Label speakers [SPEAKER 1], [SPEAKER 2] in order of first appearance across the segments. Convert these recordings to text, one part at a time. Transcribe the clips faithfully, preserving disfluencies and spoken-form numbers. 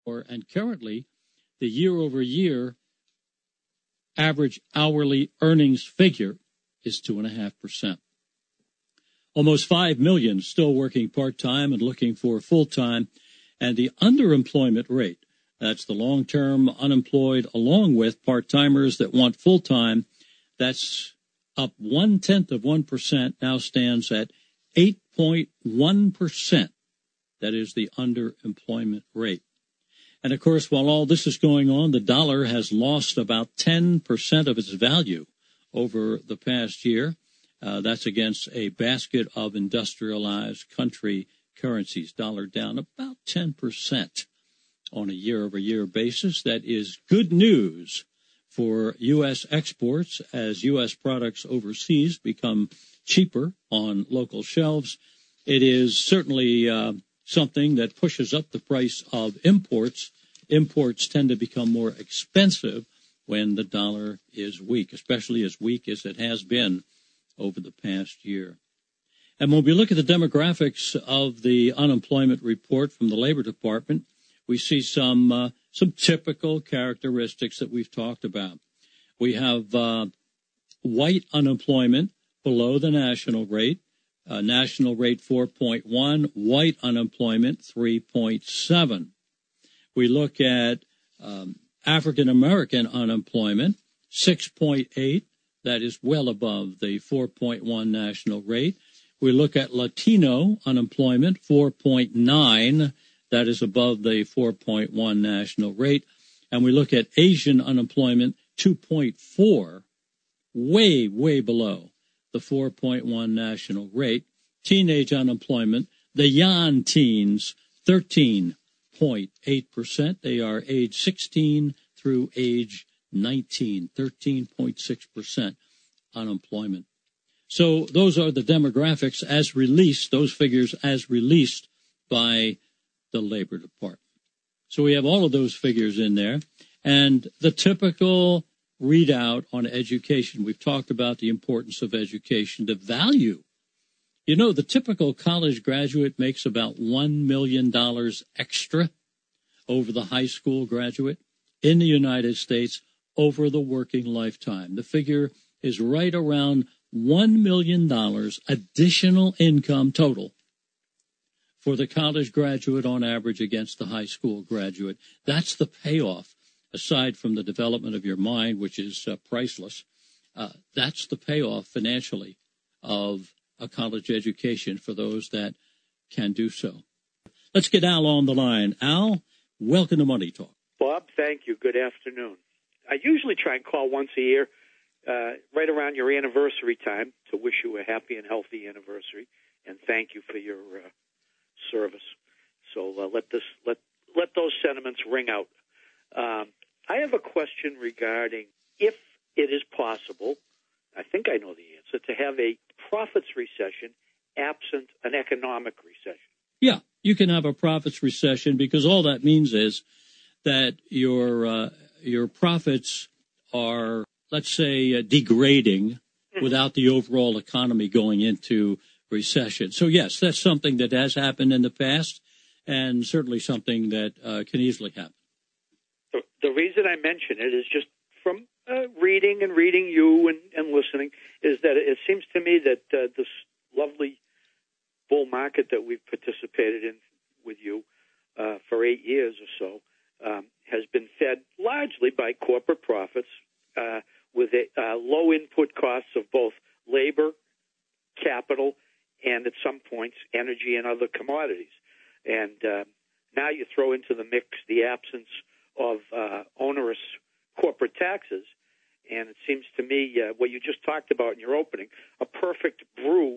[SPEAKER 1] And currently, the year-over-year average hourly earnings figure is two point five percent. Almost five million still working part-time and looking for full-time. And the underemployment rate, that's the long-term unemployed along with part-timers that want full-time, that's up one-tenth of one percent, now stands at eight point one percent. That is the underemployment rate. And, of course, while all this is going on, the dollar has lost about ten percent of its value over the past year. Uh, that's against a basket of industrialized country currencies. Dollar down about ten percent on a year-over-year basis. That is good news for U S exports as U S products overseas become cheaper on local shelves. It is certainly uh, something that pushes up the price of imports. Imports tend to become more expensive when the dollar is weak, especially as weak as it has been over the past year. And when we look at the demographics of the unemployment report from the Labor Department, we see some uh, some typical characteristics that we've talked about. We have uh, white unemployment below the national rate. Uh, national rate four point one, white unemployment three point seven. We look at um, African American unemployment six point eight. That is well above the four point one national rate. We look at Latino unemployment four point nine. That is above the four point one national rate. And we look at Asian unemployment two point four, way, way below the four point one national rate. Teenage unemployment, the young teens, thirteen point eight percent. They are age sixteen through age nineteen, thirteen point six percent unemployment. So those are the demographics as released, those figures as released by the Labor Department. So we have all of those figures in there. And the typical readout on education, we've talked about the importance of education, the value. You know, the typical college graduate makes about one million dollars extra over the high school graduate in the United States over the working lifetime. The figure is right around one million dollars additional income total for the college graduate on average against the high school graduate. That's the payoff, aside from the development of your mind, which is uh, priceless. Uh, that's the payoff financially of a college education for those that can do so. Let's get Al on the line. Al, welcome to Money Talk.
[SPEAKER 2] Bob, thank you. Good afternoon. I usually try and call once a year, uh, right around your anniversary time, to wish you a happy and healthy anniversary and thank you for your uh, service. So uh, let this let let those sentiments ring out. Um, I have a question regarding if it is possible, I think I know the answer, to have a profits recession absent an economic recession.
[SPEAKER 1] Yeah, you can have a profits recession because all that means is that your uh, your profits are, let's say, uh, degrading mm-hmm. without the overall economy going into recession. So, yes, that's something that has happened in the past and certainly something that uh, can easily happen.
[SPEAKER 2] The, the reason I mention it is just from uh, reading and reading you and, and listening is that it seems to me that uh, this lovely bull market that we've participated in with you uh, for eight years or so um, has been fed largely by corporate profits uh, with a, uh, low input costs of both labor, capital, and at some points energy and other commodities. And uh, now you throw into the mix the absence of uh, onerous corporate taxes, and it seems to me uh, what you just talked about in your opening, a perfect brew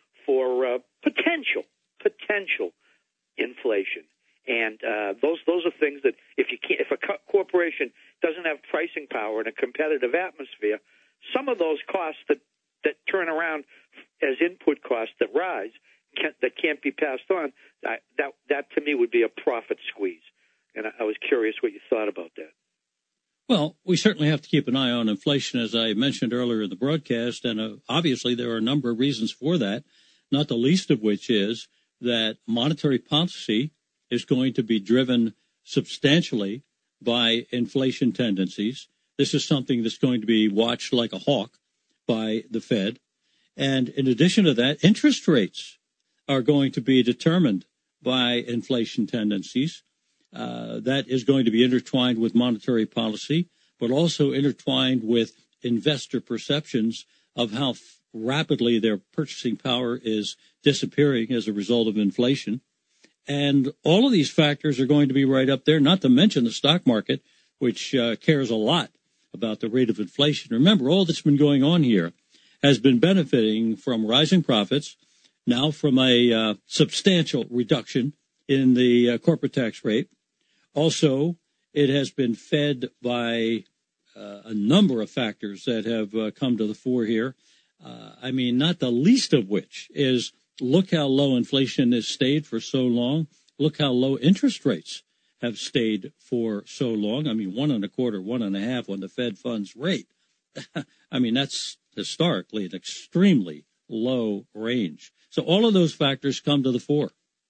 [SPEAKER 2] for uh, potential, potential inflation. And uh, those those are things that if you can't, if a co- corporation doesn't have pricing power in a competitive atmosphere, some of those costs that, that turn around as input costs that rise can't, that can't be passed on, that, that that to me would be a profit squeeze. And I, I was curious what you thought about that.
[SPEAKER 1] Well, we certainly have to keep an eye on inflation, as I mentioned earlier in the broadcast, and uh, obviously there are a number of reasons for that, not the least of which is that monetary policy is going to be driven substantially by inflation tendencies. This is something that's going to be watched like a hawk by the Fed. And in addition to that, interest rates are going to be determined by inflation tendencies. Uh, that is going to be intertwined with monetary policy, but also intertwined with investor perceptions of how f- rapidly their purchasing power is disappearing as a result of inflation. And all of these factors are going to be right up there, not to mention the stock market, which uh, cares a lot about the rate of inflation. Remember, all that's been going on here has been benefiting from rising profits, now from a uh, substantial reduction in the uh, corporate tax rate. Also, it has been fed by uh, a number of factors that have uh, come to the fore here. Uh, I mean, not the least of which is look how low inflation has stayed for so long. Look how low interest rates have stayed for so long. I mean, one and a quarter, one and a half on the Fed funds rate. I mean, that's historically an extremely low range. So all of those factors come to the fore.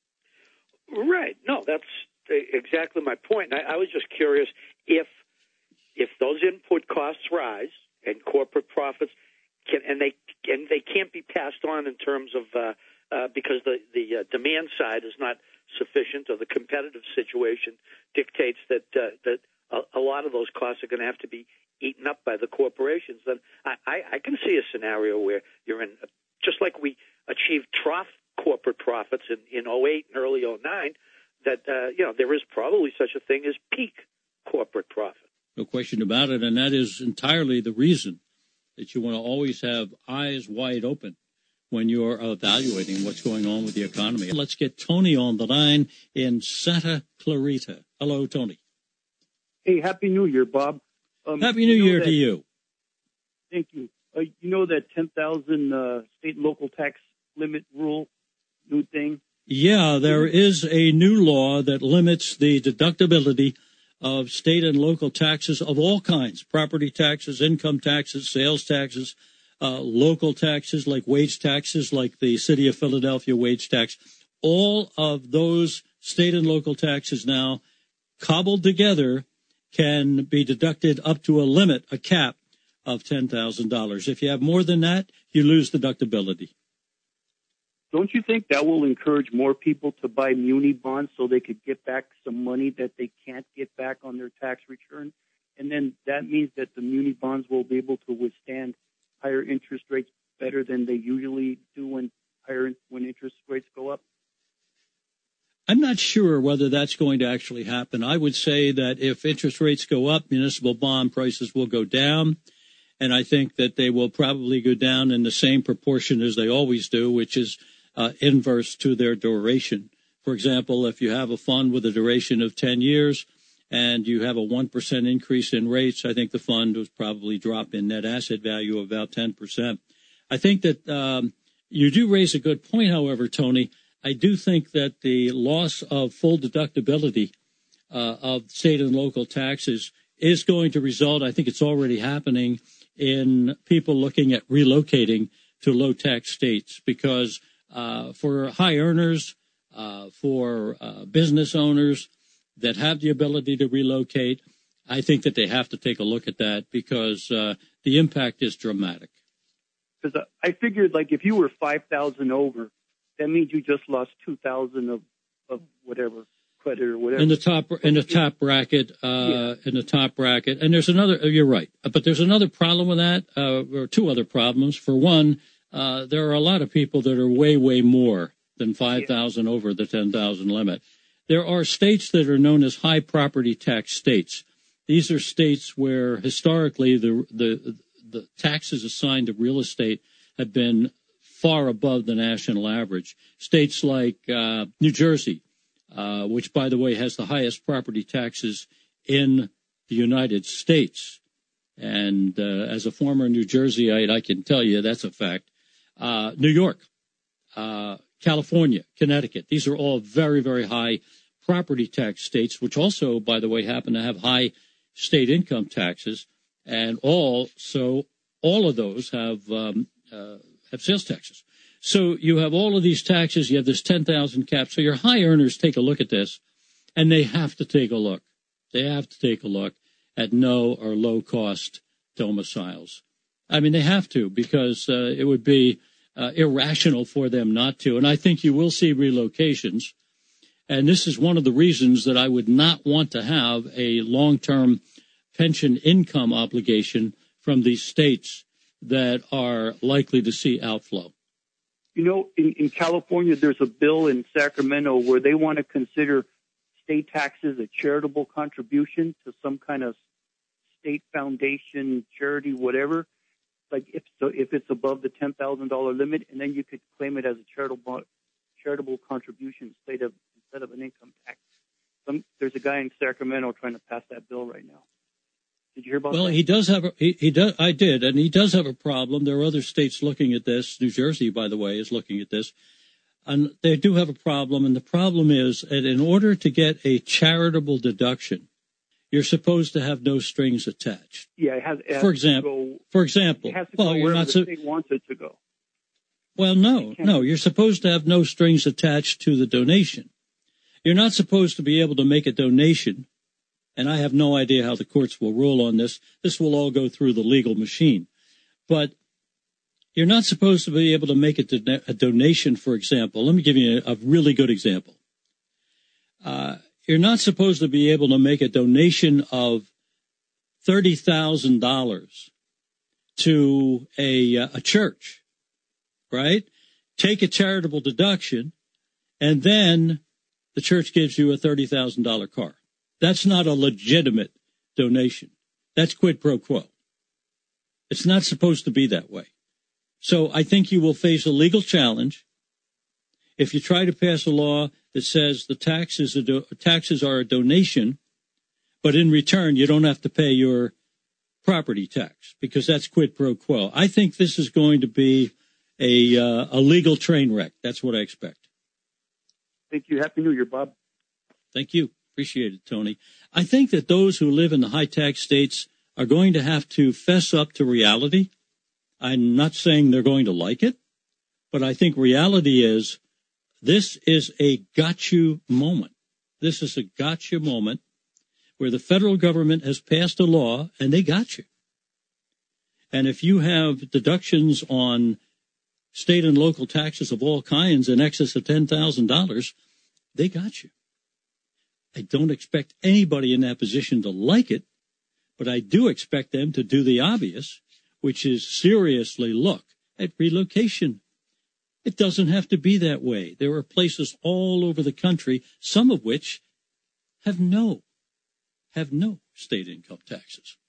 [SPEAKER 2] Right. No, that's exactly my point. I, I was just curious if if those input costs rise and corporate profits can and they and they can't be passed on in terms of uh, uh, because the the uh, demand side is not sufficient, or the competitive situation dictates that uh, that a, a lot of those costs are going to have to be eaten up by the corporations. Then I, I, I can see a scenario where you're in, just like we achieved trough corporate profits in, in oh eight and early oh nine, that, uh, you know, there is probably such a thing as peak corporate profit.
[SPEAKER 1] No question about it, and that is entirely the reason that you want to always have eyes wide open when you're evaluating what's going on with the economy. Let's get Tony on the line in Santa Clarita. Hello, Tony.
[SPEAKER 3] Hey, Happy New Year, Bob. Um,
[SPEAKER 1] Happy New
[SPEAKER 3] you know
[SPEAKER 1] Year
[SPEAKER 3] that,
[SPEAKER 1] to you.
[SPEAKER 3] Thank you. Uh, you know that ten thousand uh, state and local tax limit rule, new thing?
[SPEAKER 1] Yeah, there is a new law that limits the deductibility of state and local taxes of all kinds, property taxes, income taxes, sales taxes, uh, local taxes like wage taxes, like the City of Philadelphia wage tax. All of those state and local taxes now cobbled together can be deducted up to a limit, a cap of ten thousand dollars. If you have more than that, you lose deductibility.
[SPEAKER 3] Don't you think that will encourage more people to buy muni bonds so they could get back some money that they can't get back on their tax return? And then that means that the muni bonds will be able to withstand higher interest rates better than they usually do when higher when interest rates go up?
[SPEAKER 1] I'm not sure whether that's going to actually happen. I would say that if interest rates go up, municipal bond prices will go down. And I think that they will probably go down in the same proportion as they always do, which is uh, inverse to their duration. For example, if you have a fund with a duration of ten years and you have a one percent increase in rates, I think the fund would probably drop in net asset value of about ten percent. I think that um, you do raise a good point, however, Tony. I do think that the loss of full deductibility uh, of state and local taxes is going to result, I think it's already happening, in people looking at relocating to low-tax states because uh, for high earners, uh, for uh, business owners that have the ability to relocate, I think that they have to take a look at that because uh, the impact is dramatic.
[SPEAKER 3] Because I figured, like, if you were five thousand over, that means you just lost two thousand of, of whatever credit or whatever.
[SPEAKER 1] In the top, in the top bracket, uh, yeah. in the top bracket. And there's another, you're right, but there's another problem with that, uh, or two other problems. For one, uh, there are a lot of people that are way, way more than five thousand yeah. over the ten thousand limit. There are states that are known as high property tax states. These are states where historically the, the, the taxes assigned to real estate have been far above the national average. States like uh, New Jersey, uh, which, by the way, has the highest property taxes in the United States. And uh, as a former New Jerseyite, I can tell you that's a fact. Uh, New York, uh, California, Connecticut, these are all very, very high property tax states, which also, by the way, happen to have high state income taxes. And also, all of those have um, uh, have sales taxes. So you have all of these taxes. You have this ten thousand cap. So your high earners take a look at this And they have to take a look. They have to take a look at no or low cost domiciles. I mean, they have to, because uh, it would be uh, irrational for them not to. And I think you will see relocations. And this is one of the reasons that I would not want to have a long-term pension income obligation from these states that are likely to see outflow.
[SPEAKER 3] You know, in, in California, there's a bill in Sacramento where they want to consider state taxes a charitable contribution to some kind of state foundation, charity, whatever. Like if so, if it's above the ten thousand dollars limit, and then you could claim it as a charitable charitable contribution instead of instead of an income tax. Some, there's a guy in Sacramento trying to pass that bill right now. Did you hear about
[SPEAKER 1] well,
[SPEAKER 3] that?
[SPEAKER 1] Well, he does have a, he, he does, I did, and he does have a problem. There are other states looking at this. New Jersey, by the way, is looking at this. And they do have a problem, and the problem is that in order to get a charitable deduction, you're supposed to have no strings attached.
[SPEAKER 3] Yeah, it has, it has
[SPEAKER 1] for example,
[SPEAKER 3] to go,
[SPEAKER 1] for example,
[SPEAKER 3] it has to
[SPEAKER 1] well,
[SPEAKER 3] go
[SPEAKER 1] you're not
[SPEAKER 3] the
[SPEAKER 1] so,
[SPEAKER 3] state wants it to go.
[SPEAKER 1] Well, no, no, you're supposed to have no strings attached to the donation. You're not supposed to be able to make a donation, and I have no idea how the courts will rule on this. This will all go through the legal machine. But you're not supposed to be able to make a, do- a donation, for example. Let me give you a, a really good example. Uh, you're not supposed to be able to make a donation of thirty thousand dollars to a, uh, a church, right? Take a charitable deduction, and then the church gives you a thirty thousand dollars car. That's not a legitimate donation. That's quid pro quo. It's not supposed to be that way. So I think you will face a legal challenge if you try to pass a law that says the taxes, are do- taxes are a donation, but in return you don't have to pay your property tax, because that's quid pro quo. I think this is going to be a uh, a legal train wreck. That's what I expect.
[SPEAKER 3] Thank you. Happy New Year, Bob.
[SPEAKER 1] Thank you. Appreciate it, Tony. I think that those who live in the high-tax states are going to have to fess up to reality. I'm not saying they're going to like it, but I think reality is this is a got-you moment. This is a got-you moment where the federal government has passed a law and they got you. And if you have deductions on state and local taxes of all kinds in excess of ten thousand dollars, they got you. I don't expect anybody in that position to like it, but I do expect them to do the obvious, which is seriously look at relocation. It doesn't have to be that way. There are places all over the country, some of which have no, have no state income taxes.